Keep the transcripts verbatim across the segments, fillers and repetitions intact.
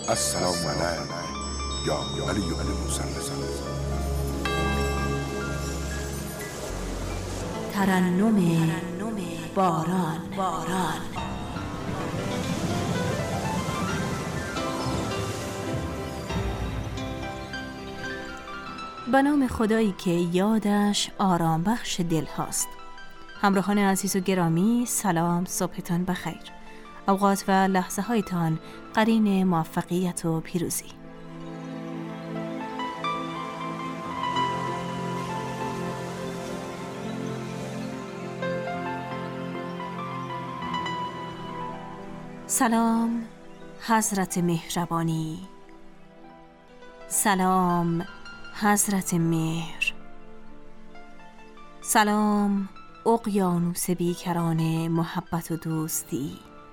السلام علیک یا علی ابن موسی الرضا. ترنم باران باران به نام خدایی که یادش آرام بخش دل هاست. همراهان عزیز و گرامی، سلام، صبحتان بخیر. اوقات و لحظه هایتان قرین موفقیت و پیروزی. سلام حضرت مهربانی، سلام حضرت مهر، سلام اقیانوس بیکران محبت و دوستی.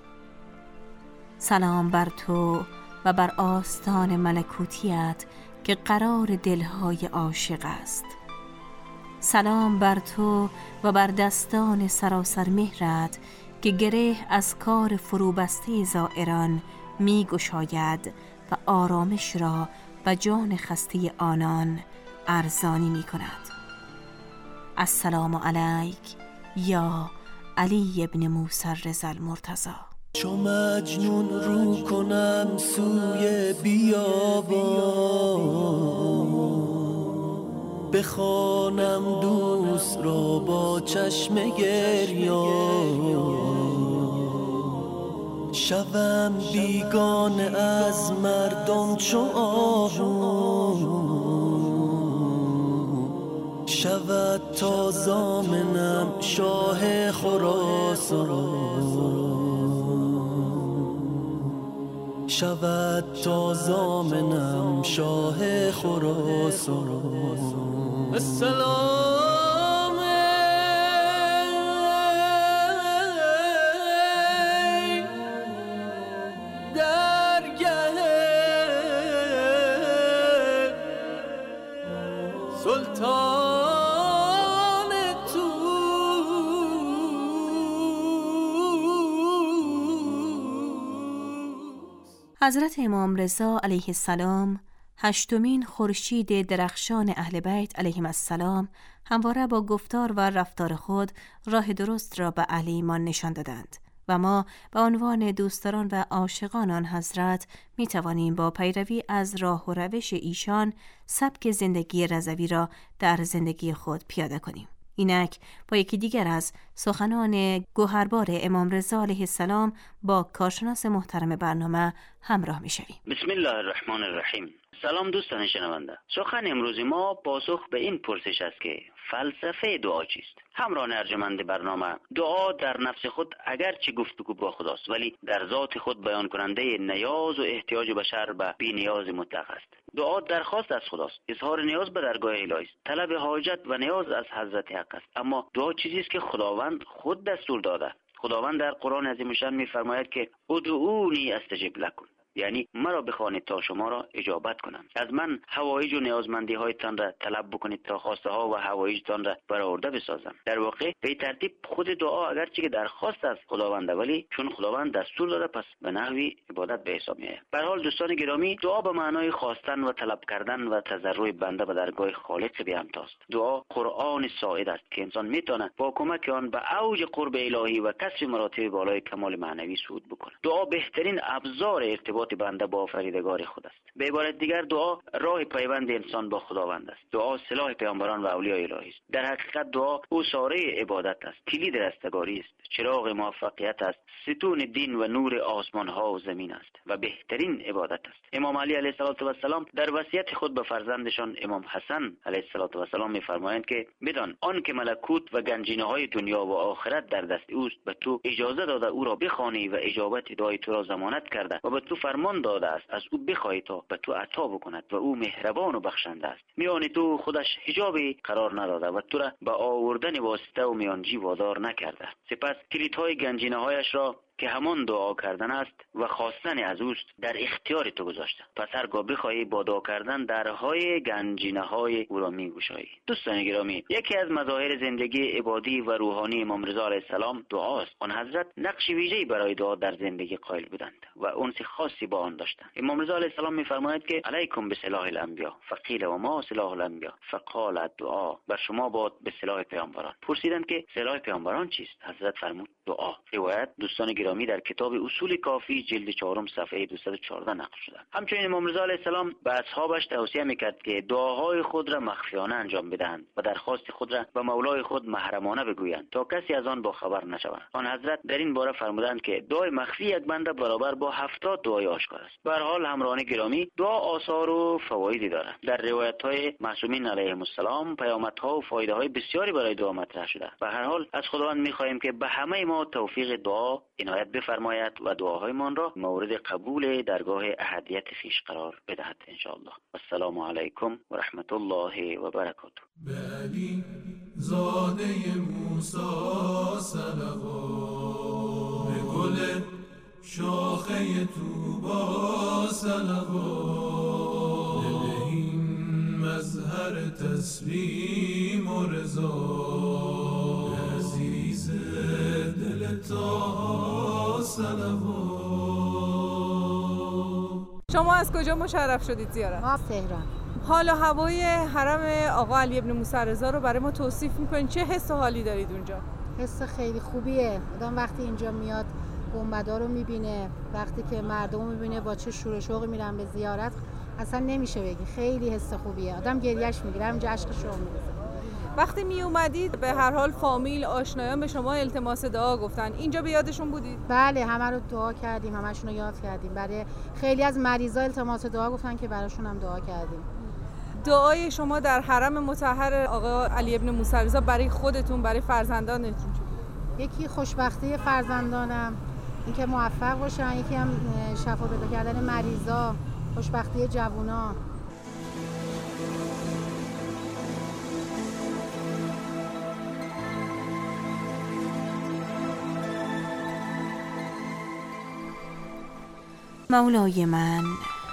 سلام بر تو و بر آستان ملکوتیت که قرار دلهای عاشق است. سلام بر تو و بر دستان سراسر مهرت که گره از کار فروبسته زائران می گشاید و آرامش را و جان خسته آنان ارزانی می کند. السلام علیک یا علی ابن موسی الرضا المرتضی. چو مجنون رو کنم سوی بیابان، بخوانم دوست را با چشم گریان، شوم بیگانه از مردم چو آهو، شود تا ضامنم شاه خراسان، شود تا ضامنم شاه خراسان. السلام درگه سلطان حضرت امام رضا علیه السلام، هشتمین خورشید درخشان اهل بیت علیهم السلام، همواره با گفتار و رفتار خود راه درست را به اهل ایمان نشان دادند و ما به عنوان دوستداران و عاشقان آن حضرت می توانیم با پیروی از راه و روش ایشان سبک زندگی رضوی را در زندگی خود پیاده کنیم. اینک با یکی دیگر از سخنان گوهربار امام رضا علیه السلام با کارشناس محترم برنامه همراه می شویم. بسم الله الرحمن الرحیم. سلام دوستان شنونده. سخن امروز ما پاسخ به این پرسش است که فلسفه دعا چیست؟ همراهان ارجمند برنامه، دعا در نفس خود اگرچه گفتگو با خداست، ولی در ذات خود بیان کننده نیاز و احتیاج بشر به بی نیاز مطلق است. دعا درخواست از خداست، اظهار نیاز به درگاه الهی است، طلب حاجت و نیاز از حضرت حق است. اما دعا چیزی است که خداوند خود دستور داده. خداوند در قرآن عظیم شان می‌فرماید که ادعونی استجب لکم، یعنی مرا بخوانید تا شما را اجابت کنم. از من حوایج و نیازمندی هایتان را طلب بکنید تا خواسته ها و حوایجتان را برآورده بسازم. در واقع به ترتیب خود دعا اگرچه که درخواست از خداوند، ولی چون خداوند دستور داده پس به نحوی عبادت به حساب میآید. به هر حال دوستان گرامی، دعا به معنای خواستن و طلب کردن و تضرع بنده به درگاه خالق به همتاست. دعا قرآن ساعد است که انسان میتونه با کمک آن به اوج قرب الهی و کسب مراتب بالای کمال معنوی صعود بکنه. دعا بهترین ابزار ارتباط بنده با آفریدگار خود است. به عبارت دیگر دعا راه پیوند انسان با خداوند است. دعا سلاح پیامبران و اولیای الهی است. در حقیقت دعا اساره عبادت است، کلید رستگاری است، چراغ موفقیت است، ستون دین و نور آسمان ها و زمین است و بهترین عبادت است. امام علی علیه السلام در وصیت خود به فرزندشان امام حسن علیه السلام می‌فرمایند که بدان آن که ملکوت و گنجینه های دنیا و آخرت در دست اوست، به تو اجازه داده او را بخوانی و اجابت دعای تو را ضمانت کرده و به تو فرمان داده است از او بخواهی تا به تو عطا بکند و او مهربان و بخشنده است. میان تو خودش حجابی قرار نداده و تو را به آوردن واسطه و میانجی وادار نکرده. سپس کلیدهای گنجینه هایش را که همان دعا کردن است و خواستن از اوست در اختیار تو گذاشته. پس هرگاه بخواهی با دعا کردن درهای گنجینه های او را میگشایی. دوستان گرامی، یکی از مظاهر زندگی عبادی و روحانی امام رضا علیه السلام دعاست. آن حضرت نقش ویژه‌ای برای دعا در زندگی قائل بودند و انس خاصی با آن داشتند. امام رضا علیه السلام می‌فرماید که علیکم بسلاح الانبیا فقیل و ما سلاح الانبیا فقال الدعاء، بر شما باد به سلاح پیامبران. پرسیدند که سلاح پیامبران چیست؟ حضرت فرمود دعا. روایت دوستان گرامی در کتاب اصول کافی جلد چهارم صفحه دویست و چهارده نقل شده. همچنین امام رضا علیه السلام به اصحابش توصیه میکرد که دعاهای خود را مخفیانه انجام بدهند و درخواست خود را به مولای خود محرمانه بگویند تا کسی از آن با خبر نشود. آن حضرت در این باره فرمودند که دعای مخفی یک بنده برابر با هفتاد دعای آشکار است. به هر حال همراهان گرامی، دعا آثار و فوایدی دارد. در روایت‌های معصومین علیهم السلام پیامدها و فایده‌های بسیاری برای دعا مطرح شده. به هر حال از خداوند می‌خواهیم که به همه ما توفیق دعا عنایت بفرماید و دعاهایمان را مورد قبول درگاه احدیت خویش قرار بدهد ان شاء الله. السلام علیکم و رحمت الله و برکاته. علی زاده موسی صلوات، به گل شاخه طوبی صلوات، بدهیم مظهر تسلیم و رضا، عزیز دل طه صلوات. شما از کجا مشرف شدید زیارت؟ ما تهران. حال و هوای حرم آقا علی ابن موسی رضا رو برای ما توصیف میکنین؟ چه حس و حالی دارید اونجا؟ حس خیلی خوبیه. آدم وقتی اینجا میاد گنبدا رو میبینه، وقتی که مردم رو میبینه با چه شور و شوقی میرن به زیارت، اصلا نمیشه بگی. خیلی حس خوبیه. آدم گریهش میگیره، همینجا اشک شوق میریزه. وقتی می اومدید به هر حال فامیل آشنایان به شما التماس دعا گفتن، اینجا به یادشون بودید؟ بله، همه رو دعا کردیم، همشون رو یاد کردیم. برای خیلی از مریضا التماس دعا گفتن که براشون هم دعا کردیم. دعای شما در حرم مطهر آقا علی ابن موسی رضا برای خودتون، برای فرزندانتون چی بود؟ یکی خوشبختی فرزندانم، اینکه موفق باشن، یکی هم شفا پیدا کردن مریضا، خوشبختی جوونا. مولای من،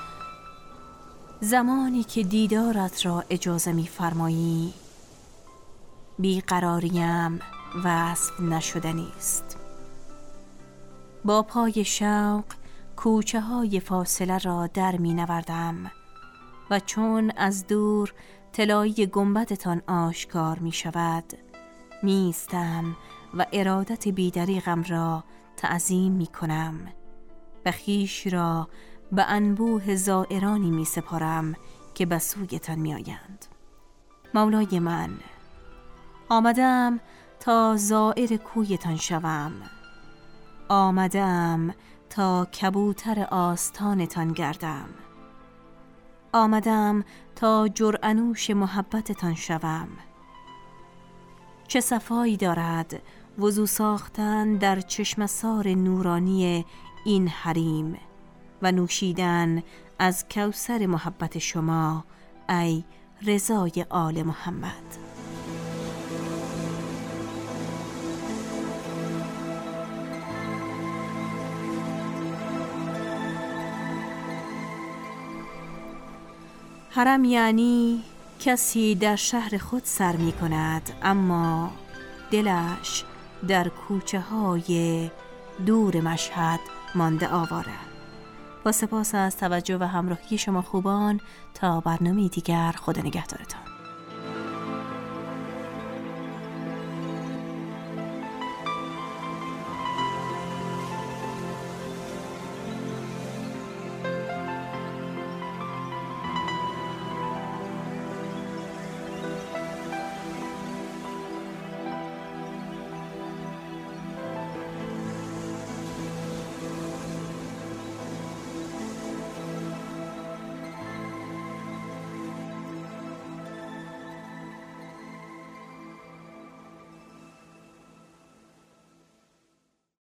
زمانی که دیدارت را اجازه می فرمایی، بیقراریم وصف نشدنی است. با پای شوق کوچه های فاصله را در می نوردم و چون از دور طلایی گنبدتان آشکار می شود، می ایستم و ارادت بیدریغم را تعظیم می کنم و خویش را به انبوه زائرانی می سپارم که به سویتان می آیند. مولای من، آمدم تا زائر کویتان شوم، آمدم تا کبوتر آستانتان گردم، آمدم تا جرعنوش محبتتان شوم. چه صفایی دارد وضو ساختن در چشمسار نورانی این حریم و نوشیدن از کوثر محبت شما ای رضای آل محمد. حرم یعنی کسی در شهر خود سر می کند اما دلش در کوچه های دور مشهد مانده آواره. با سپاس از توجه و همراهی شما خوبان، تا برنامه دیگر، خدا نگهدارتان.